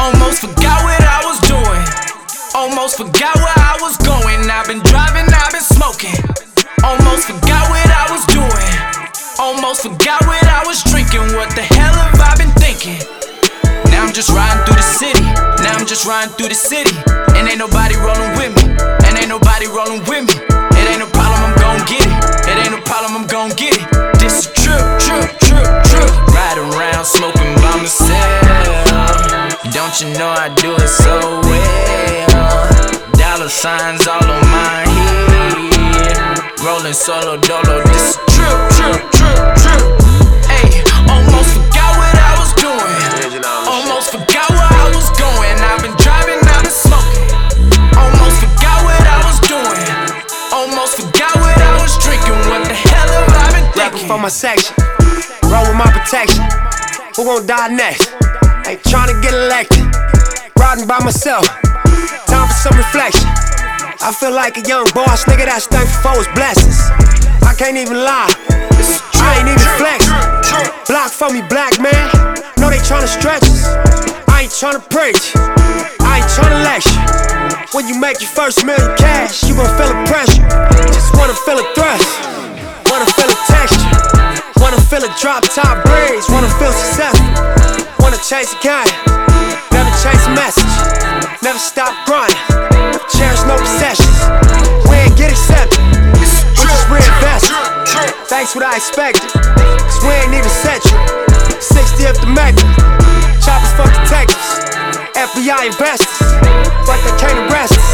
Almost forgot what I was doing. Almost forgot where I was going. I've been driving, I've been smoking. Almost forgot what I was doing. Almost forgot what I was drinking. What the hell have I been thinking? Now I'm just riding through the city. Now I'm just riding through the city. And ain't nobody rolling with me. And ain't nobody rolling with me. It ain't no problem, I'm gon' get it. It ain't no problem, I'm gon' get it. This a trip, trip, trip, trip. Riding around smoking by myself. Don't you know I do it so well? Dollar signs all on my head. Rolling solo dolo. This a trip, trip, trip, trip. Ayy, almost forgot what I was doing. Almost forgot where I was going. I've been driving, I've been smoking. Almost forgot what I was doing. Almost forgot what I was drinking. What the hell have I been thinking? Rapping for my section, roll with my protection. Who gon' die next? Ain't tryna get elected. Riding by myself, time for some reflection. I feel like a young boss, nigga that's thankful for his blessings. I can't even lie, I ain't even flex. Block for me, black man. Know they tryna stretch us. I ain't tryna preach, I ain't tryna lecture. When you make your first million cash, you gon' feel the pressure. Just wanna feel a thrust, wanna feel a texture. Wanna feel a drop top breeze, wanna feel successful. Wanna chase a kind, never chase a message. Never stop grinding, never cherish no possessions. We ain't get accepted, we just reinvested. Thanks what I expected, cause we ain't even set you. 60th the Mecca, choppers fuck detectives. FBI investors, but they can't arrest us.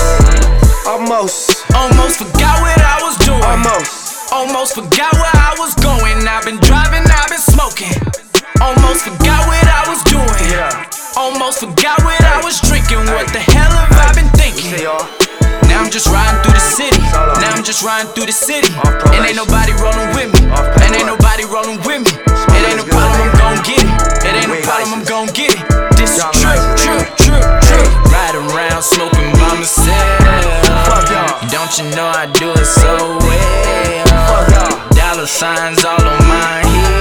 Almost forgot what I was doing. Almost forgot where I was going. I've been driving, I've been smoking. Almost forgot what I was doing. Almost forgot what I was drinking. What the hell have I been thinking? Now I'm just riding through the city. Now I'm just riding through the city. And ain't nobody rolling with me. And ain't nobody rolling with me. It ain't no problem, I'm gon' get it. It ain't no problem, I'm gon' get it. This a trip, trip, trip, trip. Riding around smoking by myself. Don't you know I do it so well? Dollar signs all on my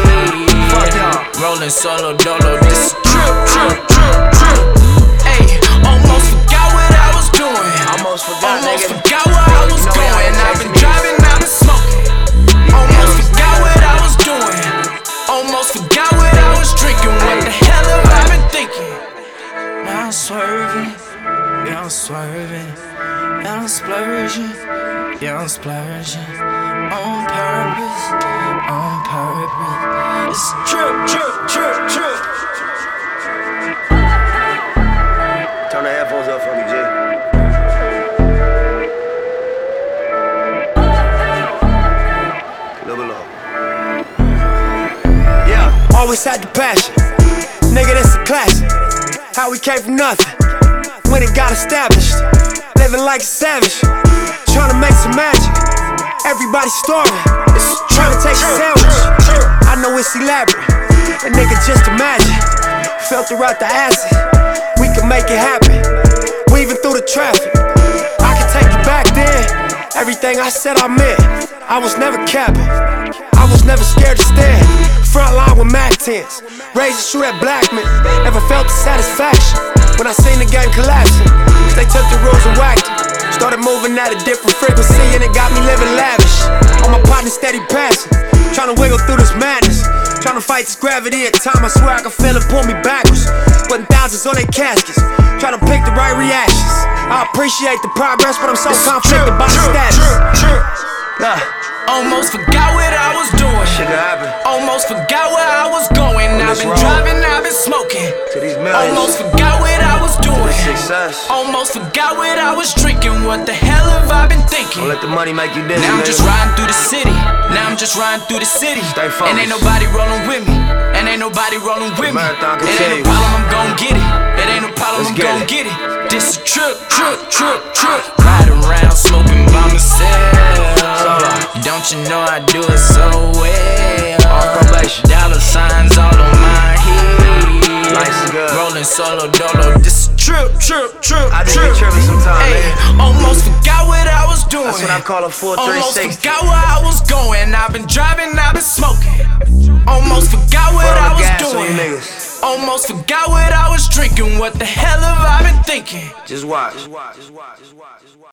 head. Rolling solo dolo. This a trip, trip, trip, trip. Ayy, almost forgot what I was doing. Almost forgot where I was going. I've been driving, I've been smoking. Almost forgot what I was doing. Almost forgot what I was drinking. What the hell have I been thinking? Now I'm swerving, yeah I'm swerving. Now I'm splurging, yeah I'm splurging. On purpose, on purpose. It's a trip, trip, trip, trip. Turn the headphones up for me, Jay. A little bit low. Yeah, always had the passion. Nigga, this a classic. How we came from nothing, when it got established. Living like a savage, tryna make some magic. Everybody starving, tryna take a sandwich. I know it's elaborate, a nigga just imagine. Filter out the acid, we can make it happen. Weaving through the traffic, I can take you back then. Everything I said I meant, I was never capping. I was never scared to stand front line with Mac 10s. Raised to shoot at black men, never felt the satisfaction when I seen the game collapsing. They took the rules and whacked it. Started moving at a different frequency and it got me living lavish. All my partners steady passing, tryna wiggle through this madness. Tryna fight this gravity at time, I swear I can feel it pull me backwards. Putting thousands on their caskets, tryna pick the right reactions. I appreciate the progress, but I'm so conflicted by the status. Almost forgot what I was doing. Almost forgot where I was going. I've been driving, I've been smoking. Almost forgot what I was doing. Almost forgot what I was drinking. What the hell have I been thinking? Don't let the money make you dizzy. Now I'm just riding through the city. Now I'm just riding through the city. And ain't nobody rolling with me. And ain't nobody rolling with me. It ain't no problem, I'm gon' get it. It ain't no problem, I'm gon' get it. This a trip, trip, trip, trip. Riding around smoking by myself. Don't you know I do it so well? Dollar signs all on my head. Rolling solo dolo. This a trip, trip, trip, I just be tripping sometimes, man. Almost forgot what I was doing. That's what I call a full 360. Almost forgot where I was going. I've been driving, I've been smoking. Almost forgot what I was doing. Almost forgot what I was drinking. What the hell have I been thinking? Just watch.